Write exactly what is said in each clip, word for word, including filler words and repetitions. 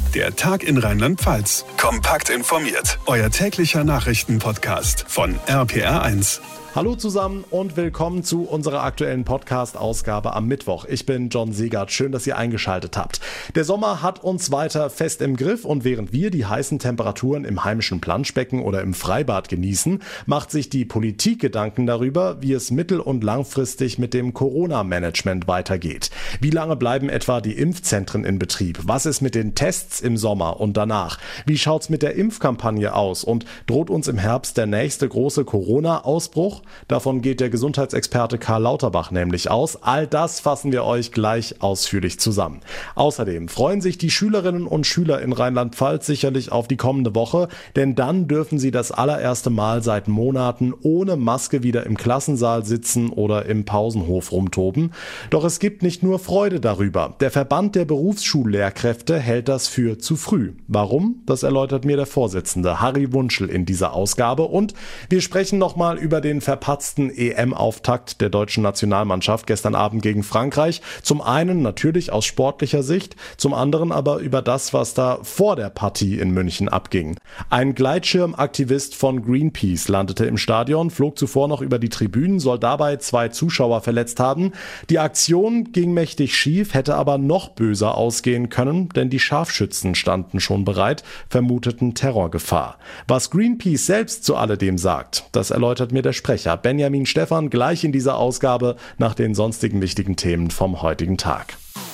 Der Tag in Rheinland-Pfalz. Kompakt informiert. Euer täglicher Nachrichtenpodcast von R P R eins. Hallo zusammen und willkommen zu unserer aktuellen Podcast-Ausgabe am Mittwoch. Ich bin John Segert. Schön, dass ihr eingeschaltet habt. Der Sommer hat uns weiter fest im Griff und während wir die heißen Temperaturen im heimischen Planschbecken oder im Freibad genießen, macht sich die Politik Gedanken darüber, wie es mittel- und langfristig mit dem Corona-Management weitergeht. Wie lange bleiben etwa die Impfzentren in Betrieb? Was ist mit den Tests im Sommer und danach? Wie schaut's mit der Impfkampagne aus? Und droht uns im Herbst der nächste große Corona-Ausbruch? Davon geht der Gesundheitsexperte Karl Lauterbach nämlich aus. All das fassen wir euch gleich ausführlich zusammen. Außerdem freuen sich die Schülerinnen und Schüler in Rheinland-Pfalz sicherlich auf die kommende Woche, denn dann dürfen sie das allererste Mal seit Monaten ohne Maske wieder im Klassensaal sitzen oder im Pausenhof rumtoben. Doch es gibt nicht nur Freude darüber. Der Verband der Berufsschullehrkräfte hält das für zu früh. Warum? Das erläutert mir der Vorsitzende Harry Wunschel in dieser Ausgabe. Und wir sprechen nochmal über den verpatzten E M-Auftakt der deutschen Nationalmannschaft gestern Abend gegen Frankreich. Zum einen natürlich aus sportlicher Sicht, zum anderen aber über das, was da vor der Partie in München abging. Ein Gleitschirmaktivist von Greenpeace landete im Stadion, flog zuvor noch über die Tribünen, soll dabei zwei Zuschauer verletzt haben. Die Aktion ging mächtig schief, hätte aber noch böser ausgehen können, denn die Scharfschützen standen schon bereit, vermuteten Terrorgefahr. Was Greenpeace selbst zu alledem sagt, das erläutert mir der Sprecher Benjamin Stephan gleich in dieser Ausgabe nach den sonstigen wichtigen Themen vom heutigen Tag.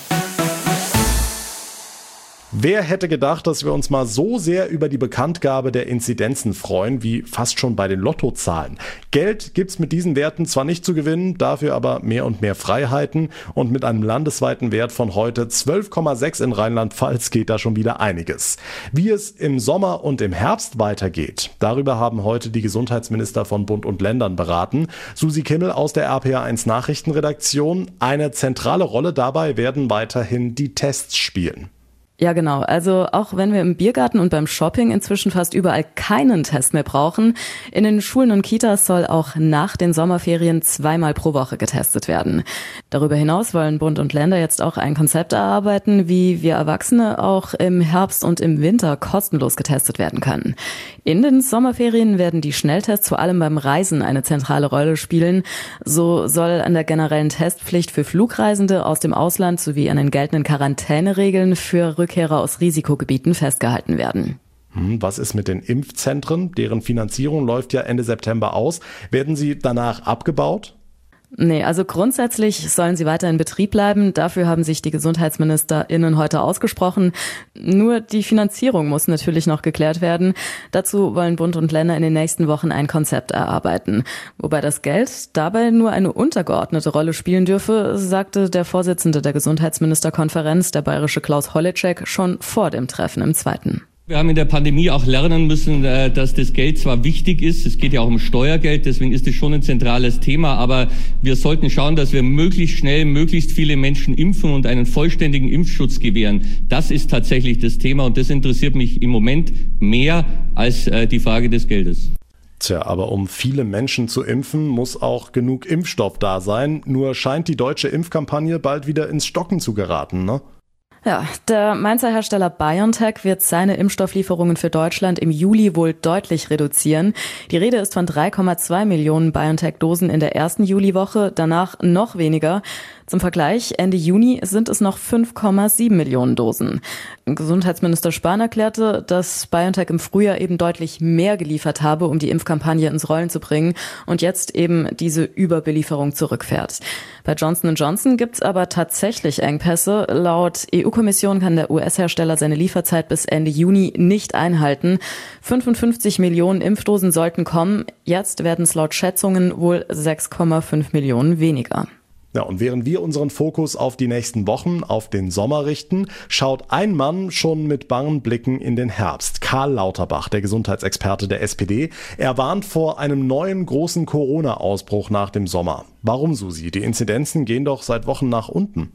Wer hätte gedacht, dass wir uns mal so sehr über die Bekanntgabe der Inzidenzen freuen, wie fast schon bei den Lottozahlen. Geld gibt's mit diesen Werten zwar nicht zu gewinnen, dafür aber mehr und mehr Freiheiten und mit einem landesweiten Wert von heute zwölf Komma sechs in Rheinland-Pfalz geht da schon wieder einiges. Wie es im Sommer und im Herbst weitergeht, darüber haben heute die Gesundheitsminister von Bund und Ländern beraten. Susi Kimmel aus der R P R eins Nachrichtenredaktion. Eine zentrale Rolle dabei werden weiterhin die Tests spielen. Ja, genau. Also auch wenn wir im Biergarten und beim Shopping inzwischen fast überall keinen Test mehr brauchen, in den Schulen und Kitas soll auch nach den Sommerferien zweimal pro Woche getestet werden. Darüber hinaus wollen Bund und Länder jetzt auch ein Konzept erarbeiten, wie wir Erwachsene auch im Herbst und im Winter kostenlos getestet werden können. In den Sommerferien werden die Schnelltests vor allem beim Reisen eine zentrale Rolle spielen. So soll an der generellen Testpflicht für Flugreisende aus dem Ausland sowie an den geltenden Quarantäneregeln für Rückkehrer aus Risikogebieten festgehalten werden. Was ist mit den Impfzentren? Deren Finanzierung läuft ja Ende September aus. Werden sie danach abgebaut? Nee, also grundsätzlich sollen sie weiter in Betrieb bleiben. Dafür haben sich die GesundheitsministerInnen heute ausgesprochen. Nur die Finanzierung muss natürlich noch geklärt werden. Dazu wollen Bund und Länder in den nächsten Wochen ein Konzept erarbeiten. Wobei das Geld dabei nur eine untergeordnete Rolle spielen dürfe, sagte der Vorsitzende der Gesundheitsministerkonferenz, der bayerische Klaus Holleczek, schon vor dem Treffen im Zweiten. Wir haben in der Pandemie auch lernen müssen, dass das Geld zwar wichtig ist, es geht ja auch um Steuergeld, deswegen ist es schon ein zentrales Thema, aber wir sollten schauen, dass wir möglichst schnell möglichst viele Menschen impfen und einen vollständigen Impfschutz gewähren. Das ist tatsächlich das Thema und das interessiert mich im Moment mehr als die Frage des Geldes. Tja, aber um viele Menschen zu impfen, muss auch genug Impfstoff da sein. Nur scheint die deutsche Impfkampagne bald wieder ins Stocken zu geraten, ne? Ja, der Mainzer Hersteller BioNTech wird seine Impfstofflieferungen für Deutschland im Juli wohl deutlich reduzieren. Die Rede ist von drei Komma zwei Millionen BioNTech-Dosen in der ersten Juliwoche, danach noch weniger. Zum Vergleich, Ende Juni sind es noch fünf Komma sieben Millionen Dosen. Gesundheitsminister Spahn erklärte, dass BioNTech im Frühjahr eben deutlich mehr geliefert habe, um die Impfkampagne ins Rollen zu bringen und jetzt eben diese Überbelieferung zurückfährt. Bei Johnson und Johnson gibt's aber tatsächlich Engpässe. Laut E U-Kommission kann der U S-Hersteller seine Lieferzeit bis Ende Juni nicht einhalten. fünfundfünfzig Millionen Impfdosen sollten kommen. Jetzt werden es laut Schätzungen wohl sechs Komma fünf Millionen weniger. Ja, und während wir unseren Fokus auf die nächsten Wochen, auf den Sommer richten, schaut ein Mann schon mit bangen Blicken in den Herbst. Karl Lauterbach, der Gesundheitsexperte der S P D. Er warnt vor einem neuen großen Corona-Ausbruch nach dem Sommer. Warum, Susi? Die Inzidenzen gehen doch seit Wochen nach unten.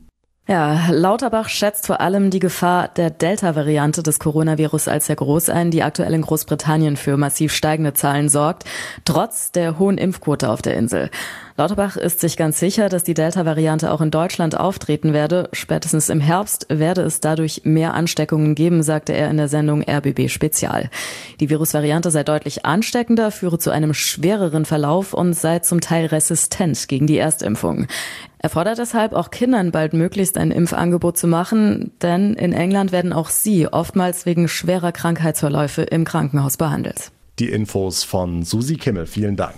Ja, Lauterbach schätzt vor allem die Gefahr der Delta-Variante des Coronavirus als sehr groß ein, die aktuell in Großbritannien für massiv steigende Zahlen sorgt, trotz der hohen Impfquote auf der Insel. Lauterbach ist sich ganz sicher, dass die Delta-Variante auch in Deutschland auftreten werde. Spätestens im Herbst werde es dadurch mehr Ansteckungen geben, sagte er in der Sendung R B B Spezial. Die Virusvariante sei deutlich ansteckender, führe zu einem schwereren Verlauf und sei zum Teil resistent gegen die Erstimpfung. Er fordert deshalb auch Kindern bald möglichst ein Impfangebot zu machen, denn in England werden auch sie oftmals wegen schwerer Krankheitsverläufe im Krankenhaus behandelt. Die Infos von Susi Kimmel, vielen Dank.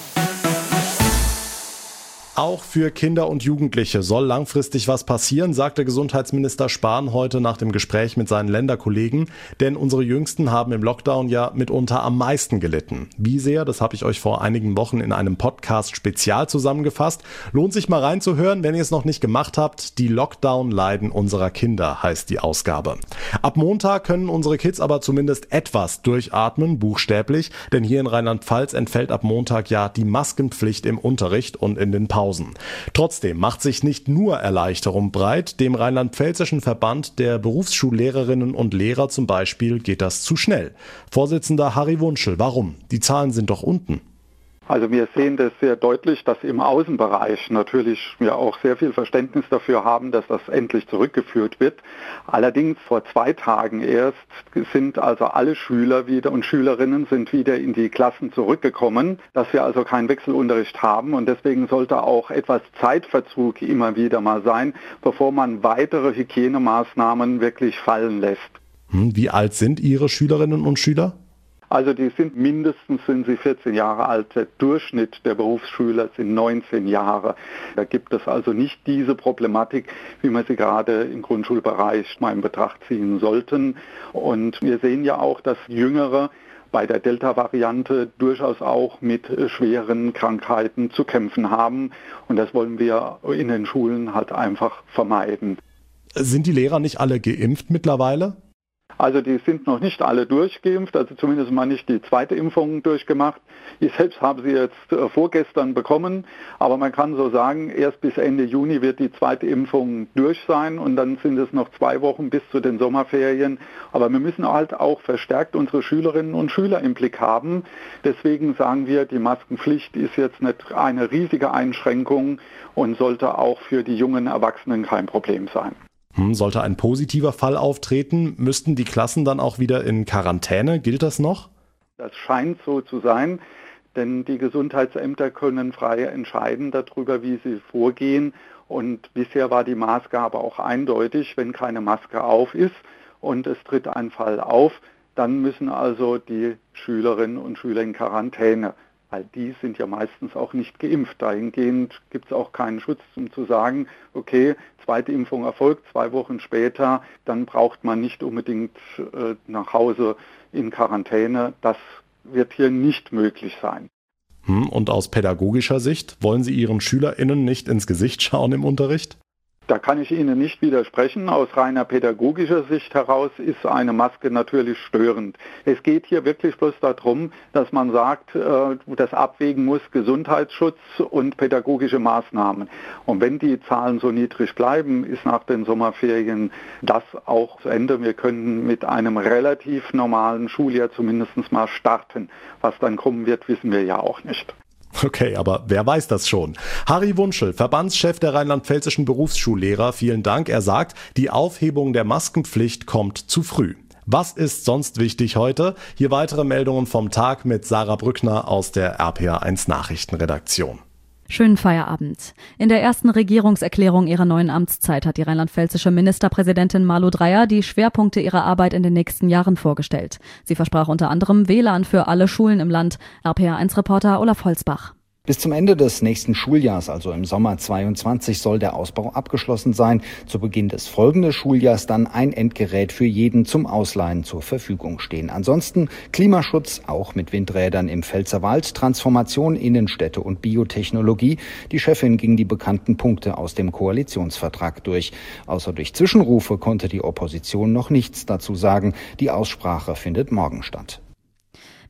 Auch für Kinder und Jugendliche soll langfristig was passieren, sagte Gesundheitsminister Spahn heute nach dem Gespräch mit seinen Länderkollegen. Denn unsere Jüngsten haben im Lockdown ja mitunter am meisten gelitten. Wie sehr, das habe ich euch vor einigen Wochen in einem Podcast spezial zusammengefasst. Lohnt sich mal reinzuhören, wenn ihr es noch nicht gemacht habt. Die Lockdown-Leiden unserer Kinder heißt die Ausgabe. Ab Montag können unsere Kids aber zumindest etwas durchatmen, buchstäblich. Denn hier in Rheinland-Pfalz entfällt ab Montag ja die Maskenpflicht im Unterricht und in den Pausen. Trotzdem macht sich nicht nur Erleichterung breit. Dem rheinland-pfälzischen Verband der Berufsschullehrerinnen und Lehrer zum Beispiel geht das zu schnell. Vorsitzender Harry Wunschel, warum? Die Zahlen sind doch unten. Also wir sehen das sehr deutlich, dass im Außenbereich natürlich wir auch sehr viel Verständnis dafür haben, dass das endlich zurückgeführt wird. Allerdings vor zwei Tagen erst sind also alle Schüler wieder und Schülerinnen sind wieder in die Klassen zurückgekommen, dass wir also keinen Wechselunterricht haben und deswegen sollte auch etwas Zeitverzug immer wieder mal sein, bevor man weitere Hygienemaßnahmen wirklich fallen lässt. Wie alt sind Ihre Schülerinnen und Schüler? Also die sind mindestens sind sie vierzehn Jahre alt. Der Durchschnitt der Berufsschüler sind neunzehn Jahre. Da gibt es also nicht diese Problematik, wie man sie gerade im Grundschulbereich mal in Betracht ziehen sollten. Und wir sehen ja auch, dass Jüngere bei der Delta-Variante durchaus auch mit schweren Krankheiten zu kämpfen haben. Und das wollen wir in den Schulen halt einfach vermeiden. Sind die Lehrer nicht alle geimpft mittlerweile? Also die sind noch nicht alle durchgeimpft, also zumindest mal nicht die zweite Impfung durchgemacht. Ich selbst habe sie jetzt äh, vorgestern bekommen, aber man kann so sagen, erst bis Ende Juni wird die zweite Impfung durch sein und dann sind es noch zwei Wochen bis zu den Sommerferien. Aber wir müssen halt auch verstärkt unsere Schülerinnen und Schüler im Blick haben. Deswegen sagen wir, die Maskenpflicht ist jetzt nicht eine riesige Einschränkung und sollte auch für die jungen Erwachsenen kein Problem sein. Sollte ein positiver Fall auftreten, müssten die Klassen dann auch wieder in Quarantäne? Gilt das noch? Das scheint so zu sein, denn die Gesundheitsämter können frei entscheiden darüber, wie sie vorgehen. Und bisher war die Maßgabe auch eindeutig, wenn keine Maske auf ist und es tritt ein Fall auf, dann müssen also die Schülerinnen und Schüler in Quarantäne. Weil die sind ja meistens auch nicht geimpft. Dahingehend gibt es auch keinen Schutz, um zu sagen, okay, zweite Impfung erfolgt, zwei Wochen später, dann braucht man nicht unbedingt äh, nach Hause in Quarantäne. Das wird hier nicht möglich sein. Hm, und aus pädagogischer Sicht, wollen Sie Ihren SchülerInnen nicht ins Gesicht schauen im Unterricht? Da kann ich Ihnen nicht widersprechen. Aus reiner pädagogischer Sicht heraus ist eine Maske natürlich störend. Es geht hier wirklich bloß darum, dass man sagt, das abwägen muss Gesundheitsschutz und pädagogische Maßnahmen. Und wenn die Zahlen so niedrig bleiben, ist nach den Sommerferien das auch zu Ende. Wir können mit einem relativ normalen Schuljahr zumindest mal starten. Was dann kommen wird, wissen wir ja auch nicht. Okay, aber wer weiß das schon? Harry Wunschel, Verbandschef der rheinland-pfälzischen Berufsschullehrer, vielen Dank. Er sagt, die Aufhebung der Maskenpflicht kommt zu früh. Was ist sonst wichtig heute? Hier weitere Meldungen vom Tag mit Sarah Brückner aus der R P R eins Nachrichtenredaktion. Schönen Feierabend. In der ersten Regierungserklärung ihrer neuen Amtszeit hat die rheinland-pfälzische Ministerpräsidentin Malu Dreyer die Schwerpunkte ihrer Arbeit in den nächsten Jahren vorgestellt. Sie versprach unter anderem W L A N für alle Schulen im Land. R P R eins Reporter Olaf Holzbach. Bis zum Ende des nächsten Schuljahrs, also im Sommer zweiundzwanzig, soll der Ausbau abgeschlossen sein. Zu Beginn des folgenden Schuljahrs dann ein Endgerät für jeden zum Ausleihen zur Verfügung stehen. Ansonsten Klimaschutz, auch mit Windrädern im Pfälzerwald, Transformation Innenstädte und Biotechnologie. Die Chefin ging die bekannten Punkte aus dem Koalitionsvertrag durch. Außer durch Zwischenrufe konnte die Opposition noch nichts dazu sagen. Die Aussprache findet morgen statt.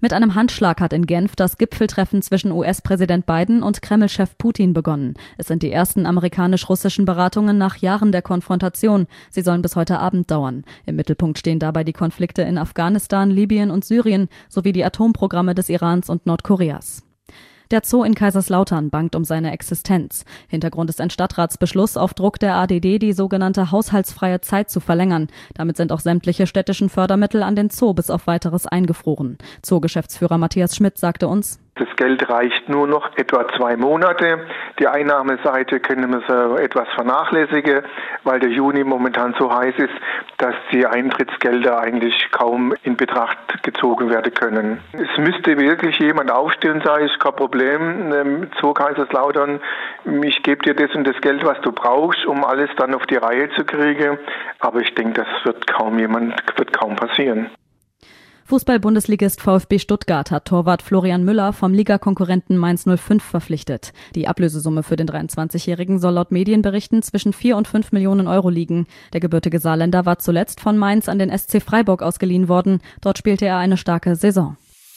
Mit einem Handschlag hat in Genf das Gipfeltreffen zwischen U S-Präsident Biden und Kreml-Chef Putin begonnen. Es sind die ersten amerikanisch-russischen Beratungen nach Jahren der Konfrontation. Sie sollen bis heute Abend dauern. Im Mittelpunkt stehen dabei die Konflikte in Afghanistan, Libyen und Syrien sowie die Atomprogramme des Irans und Nordkoreas. Der Zoo in Kaiserslautern bangt um seine Existenz. Hintergrund ist ein Stadtratsbeschluss auf Druck der A D D, die sogenannte haushaltsfreie Zeit zu verlängern. Damit sind auch sämtliche städtischen Fördermittel an den Zoo bis auf Weiteres eingefroren. Zoo-Geschäftsführer Matthias Schmidt sagte uns: Das Geld reicht nur noch etwa zwei Monate. Die Einnahmeseite können wir so etwas vernachlässigen, weil der Juni momentan so heiß ist, dass die Eintrittsgelder eigentlich kaum in Betracht gezogen werden können. Es müsste wirklich jemand aufstehen und sagen, ist kein Problem, Zoo Kaiserslautern, ich gebe dir das und das Geld, was du brauchst, um alles dann auf die Reihe zu kriegen. Aber ich denke, das wird kaum jemand, wird kaum passieren. Fußball-Bundesligist VfB Stuttgart hat Torwart Florian Müller vom Ligakonkurrenten Mainz null fünf verpflichtet. Die Ablösesumme für den dreiundzwanzigjährigen soll laut Medienberichten zwischen vier und fünf Millionen Euro liegen. Der gebürtige Saarländer war zuletzt von Mainz an den S C Freiburg ausgeliehen worden. Dort spielte er eine starke Saison.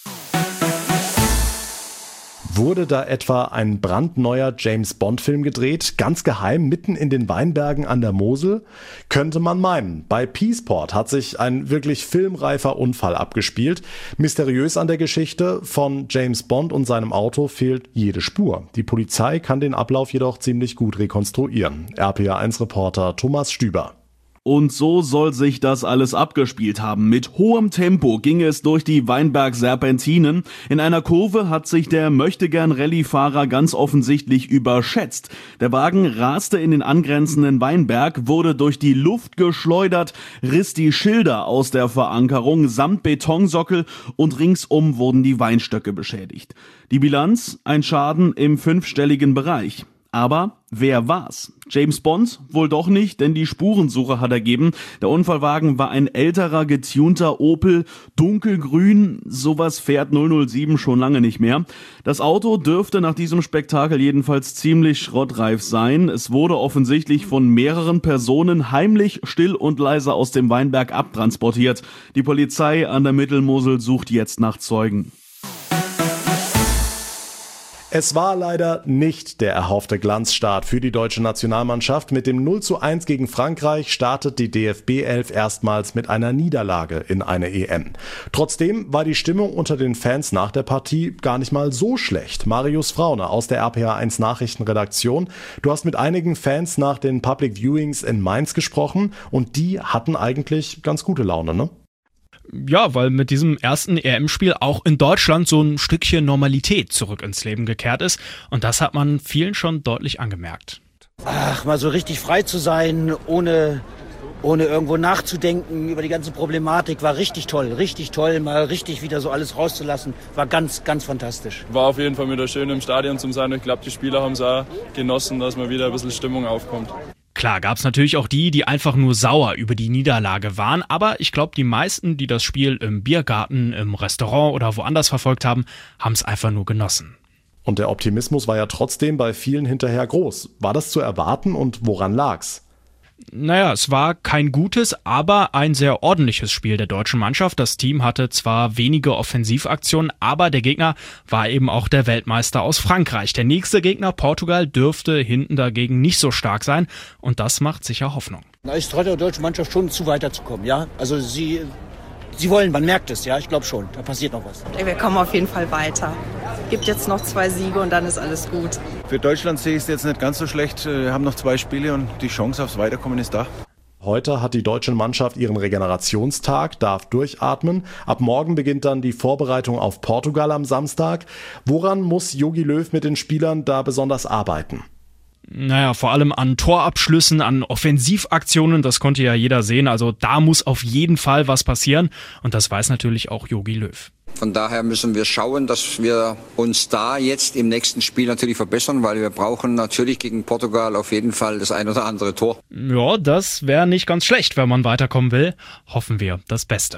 Wurde da etwa ein brandneuer James-Bond-Film gedreht, ganz geheim, mitten in den Weinbergen an der Mosel? Könnte man meinen. Bei Peaceport hat sich ein wirklich filmreifer Unfall abgespielt. Mysteriös an der Geschichte: von James Bond und seinem Auto fehlt jede Spur. Die Polizei kann den Ablauf jedoch ziemlich gut rekonstruieren. R P R eins Reporter Thomas Stüber. Und so soll sich das alles abgespielt haben. Mit hohem Tempo ging es durch die Weinberg-Serpentinen. In einer Kurve hat sich der Möchtegern-Rallye-Fahrer ganz offensichtlich überschätzt. Der Wagen raste in den angrenzenden Weinberg, wurde durch die Luft geschleudert, riss die Schilder aus der Verankerung samt Betonsockel und ringsum wurden die Weinstöcke beschädigt. Die Bilanz: ein Schaden im fünfstelligen Bereich. Aber wer war's? James Bond? Wohl doch nicht, denn die Spurensuche hat ergeben, der Unfallwagen war ein älterer, getunter Opel, dunkelgrün, sowas fährt null null sieben schon lange nicht mehr. Das Auto dürfte nach diesem Spektakel jedenfalls ziemlich schrottreif sein. Es wurde offensichtlich von mehreren Personen heimlich, still und leise aus dem Weinberg abtransportiert. Die Polizei an der Mittelmosel sucht jetzt nach Zeugen. Es war leider nicht der erhoffte Glanzstart für die deutsche Nationalmannschaft. Mit dem null zu eins gegen Frankreich startet die D F B elf erstmals mit einer Niederlage in eine E M. Trotzdem war die Stimmung unter den Fans nach der Partie gar nicht mal so schlecht. Marius Fraune aus der R P R eins Nachrichtenredaktion. Du hast mit einigen Fans nach den Public Viewings in Mainz gesprochen und die hatten eigentlich ganz gute Laune, ne? Ja, weil mit diesem ersten E M-Spiel auch in Deutschland so ein Stückchen Normalität zurück ins Leben gekehrt ist. Und das hat man vielen schon deutlich angemerkt. Ach, mal so richtig frei zu sein, ohne, ohne irgendwo nachzudenken über die ganze Problematik, war richtig toll. Richtig toll, mal richtig wieder so alles rauszulassen. War ganz, ganz fantastisch. War auf jeden Fall wieder schön im Stadion zu sein. Ich glaube, die Spieler haben es auch genossen, dass mal wieder ein bisschen Stimmung aufkommt. Klar, gab es natürlich auch die, die einfach nur sauer über die Niederlage waren, aber ich glaube, die meisten, die das Spiel im Biergarten, im Restaurant oder woanders verfolgt haben, haben es einfach nur genossen. Und der Optimismus war ja trotzdem bei vielen hinterher groß. War das zu erwarten und woran lag's? Naja, es war kein gutes, aber ein sehr ordentliches Spiel der deutschen Mannschaft. Das Team hatte zwar wenige Offensivaktionen, aber der Gegner war eben auch der Weltmeister aus Frankreich. Der nächste Gegner, Portugal, dürfte hinten dagegen nicht so stark sein und das macht sicher Hoffnung. Na, ich traue der deutschen Mannschaft schon zu, weiterzukommen, ja. Also sie, sie wollen, man merkt es, ja. Ich glaube schon, da passiert noch was. Wir kommen auf jeden Fall weiter. Gibt jetzt noch zwei Siege und dann ist alles gut. Für Deutschland sehe ich es jetzt nicht ganz so schlecht. Wir haben noch zwei Spiele und die Chance aufs Weiterkommen ist da. Heute hat die deutsche Mannschaft ihren Regenerationstag, darf durchatmen. Ab morgen beginnt dann die Vorbereitung auf Portugal am Samstag. Woran muss Jogi Löw mit den Spielern da besonders arbeiten? Naja, vor allem an Torabschlüssen, an Offensivaktionen, das konnte ja jeder sehen. Also da muss auf jeden Fall was passieren und das weiß natürlich auch Jogi Löw. Von daher müssen wir schauen, dass wir uns da jetzt im nächsten Spiel natürlich verbessern, weil wir brauchen natürlich gegen Portugal auf jeden Fall das ein oder andere Tor. Ja, das wäre nicht ganz schlecht, wenn man weiterkommen will. Hoffen wir das Beste.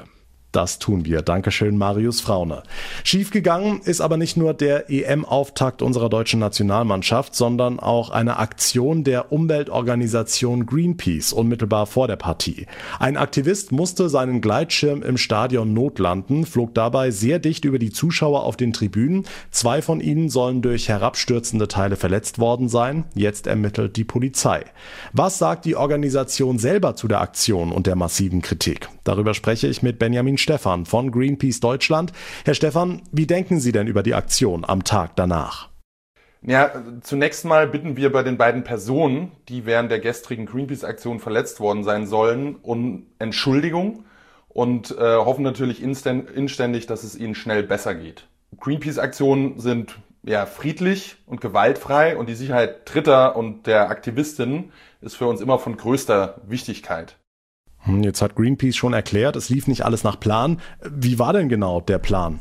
Das tun wir. Dankeschön, Marius Fraune. Schiefgegangen ist aber nicht nur der E M-Auftakt unserer deutschen Nationalmannschaft, sondern auch eine Aktion der Umweltorganisation Greenpeace unmittelbar vor der Partie. Ein Aktivist musste seinen Gleitschirm im Stadion notlanden, flog dabei sehr dicht über die Zuschauer auf den Tribünen. Zwei von ihnen sollen durch herabstürzende Teile verletzt worden sein. Jetzt ermittelt die Polizei. Was sagt die Organisation selber zu der Aktion und der massiven Kritik? Darüber spreche ich mit Benjamin Stephan von Greenpeace Deutschland. Herr Stephan, wie denken Sie denn über die Aktion am Tag danach? Ja, zunächst mal bitten wir bei den beiden Personen, die während der gestrigen Greenpeace-Aktion verletzt worden sein sollen, um Entschuldigung und äh, hoffen natürlich inständig, dass es ihnen schnell besser geht. Greenpeace-Aktionen sind ja friedlich und gewaltfrei und die Sicherheit Dritter und der Aktivistinnen ist für uns immer von größter Wichtigkeit. Jetzt hat Greenpeace schon erklärt, es lief nicht alles nach Plan. Wie war denn genau der Plan?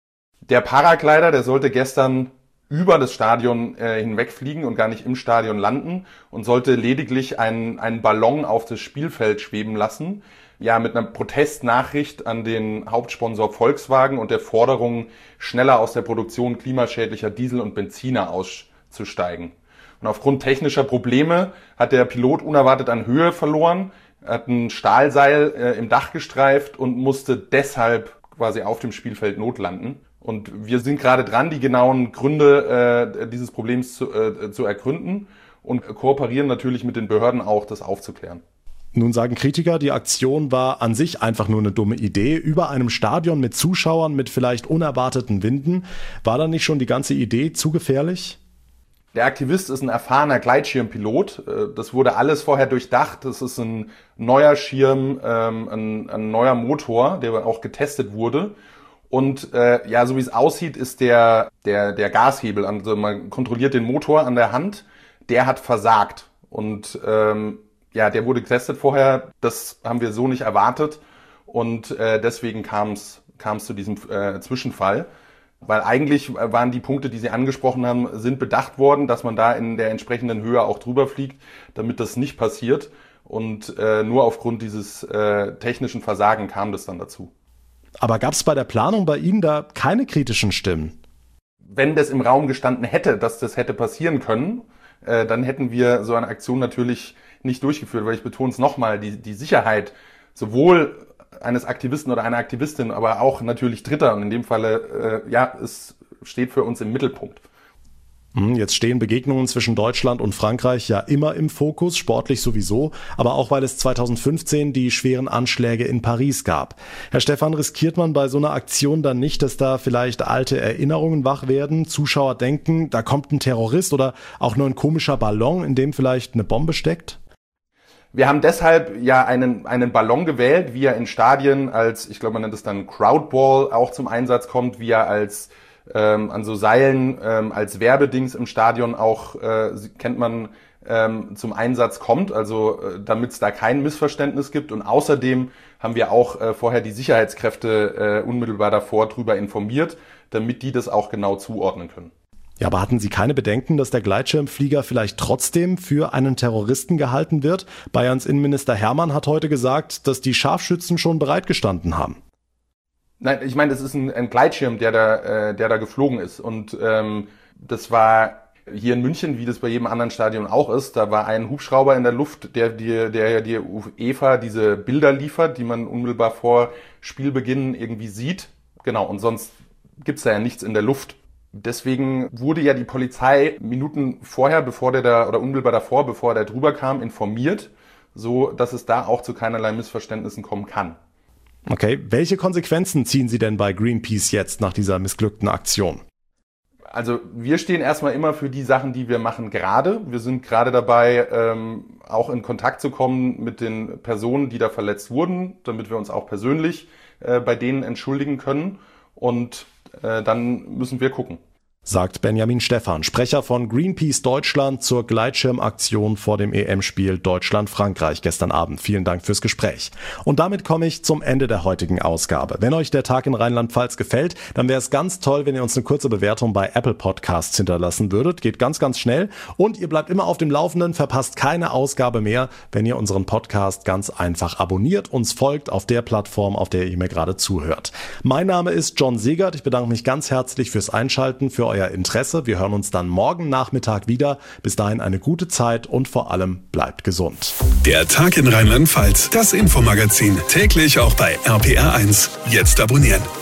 Der Paraglider, der sollte gestern über das Stadion äh, hinwegfliegen und gar nicht im Stadion landen und sollte lediglich einen, einen Ballon auf das Spielfeld schweben lassen. Ja, mit einer Protestnachricht an den Hauptsponsor Volkswagen und der Forderung, schneller aus der Produktion klimaschädlicher Diesel und Benziner auszusteigen. Und aufgrund technischer Probleme hat der Pilot unerwartet an Höhe verloren, hat ein Stahlseil äh, im Dach gestreift und musste deshalb quasi auf dem Spielfeld notlanden. Und wir sind gerade dran, die genauen Gründe äh, dieses Problems zu, äh, zu ergründen und kooperieren natürlich mit den Behörden auch, das aufzuklären. Nun sagen Kritiker, die Aktion war an sich einfach nur eine dumme Idee. Über einem Stadion mit Zuschauern mit vielleicht unerwarteten Winden. War da nicht schon die ganze Idee zu gefährlich? Der Aktivist ist ein erfahrener Gleitschirmpilot. Das wurde alles vorher durchdacht. Das ist ein neuer Schirm, ein, ein neuer Motor, der auch getestet wurde. Und äh, ja, so wie es aussieht, ist der, der, der Gashebel, also man kontrolliert den Motor an der Hand, der hat versagt. Und ähm, ja, der wurde getestet vorher. Das haben wir so nicht erwartet. Und äh, deswegen kam es kam es zu diesem äh, Zwischenfall. Weil eigentlich waren die Punkte, die Sie angesprochen haben, sind bedacht worden, dass man da in der entsprechenden Höhe auch drüber fliegt, damit das nicht passiert. Und äh, nur aufgrund dieses äh, technischen Versagen kam das dann dazu. Aber gab es bei der Planung bei Ihnen da keine kritischen Stimmen? Wenn das im Raum gestanden hätte, dass das hätte passieren können, äh, dann hätten wir so eine Aktion natürlich nicht durchgeführt, weil ich betone es nochmal, die, die Sicherheit sowohl eines Aktivisten oder einer Aktivistin, aber auch natürlich Dritter. Und in dem Falle, äh, ja, es steht für uns im Mittelpunkt. Jetzt stehen Begegnungen zwischen Deutschland und Frankreich ja immer im Fokus, sportlich sowieso, aber auch weil es zweitausendfünfzehn die schweren Anschläge in Paris gab. Herr Stephan, riskiert man bei so einer Aktion dann nicht, dass da vielleicht alte Erinnerungen wach werden, Zuschauer denken, da kommt ein Terrorist oder auch nur ein komischer Ballon, in dem vielleicht eine Bombe steckt? Wir haben deshalb ja einen, einen Ballon gewählt, wie er in Stadien als, ich glaube man nennt es dann Crowdball auch zum Einsatz kommt, wie er als ähm, an so Seilen ähm, als Werbedings im Stadion auch, äh, kennt man, ähm, zum Einsatz kommt, also äh, damit es da kein Missverständnis gibt. Und außerdem haben wir auch äh, vorher die Sicherheitskräfte äh, unmittelbar davor drüber informiert, damit die das auch genau zuordnen können. Ja, aber hatten Sie keine Bedenken, dass der Gleitschirmflieger vielleicht trotzdem für einen Terroristen gehalten wird? Bayerns Innenminister Hermann hat heute gesagt, dass die Scharfschützen schon bereitgestanden haben. Nein, ich meine, das ist ein, ein Gleitschirm, der da, äh, der da geflogen ist. Und ähm, das war hier in München, wie das bei jedem anderen Stadion auch ist. Da war ein Hubschrauber in der Luft, der dir der, der UEFA diese Bilder liefert, die man unmittelbar vor Spielbeginn irgendwie sieht. Genau, und sonst gibt's da ja nichts in der Luft. Deswegen wurde ja die Polizei Minuten vorher, bevor der da, oder unmittelbar davor, bevor der drüber kam, informiert, so dass es da auch zu keinerlei Missverständnissen kommen kann. Okay, welche Konsequenzen ziehen Sie denn bei Greenpeace jetzt nach dieser missglückten Aktion? Also wir stehen erstmal immer für die Sachen, die wir machen gerade. Wir sind gerade dabei, ähm, auch in Kontakt zu kommen mit den Personen, die da verletzt wurden, damit wir uns auch persönlich äh, bei denen entschuldigen können. Und äh, dann müssen wir gucken. sagt Benjamin Stephan, Sprecher von Greenpeace Deutschland zur Gleitschirmaktion vor dem E M-Spiel Deutschland-Frankreich gestern Abend. Vielen Dank fürs Gespräch. Und damit komme ich zum Ende der heutigen Ausgabe. Wenn euch der Tag in Rheinland-Pfalz gefällt, dann wäre es ganz toll, wenn ihr uns eine kurze Bewertung bei Apple Podcasts hinterlassen würdet. Geht ganz, ganz schnell. Und ihr bleibt immer auf dem Laufenden, verpasst keine Ausgabe mehr, wenn ihr unseren Podcast ganz einfach abonniert, uns folgt auf der Plattform, auf der ihr mir gerade zuhört. Mein Name ist John Segert. Ich bedanke mich ganz herzlich fürs Einschalten, für euer Interesse. Wir hören uns dann morgen Nachmittag wieder. Bis dahin eine gute Zeit und vor allem bleibt gesund. Der Tag in Rheinland-Pfalz, das Infomagazin, täglich auch bei R P R eins. Jetzt abonnieren.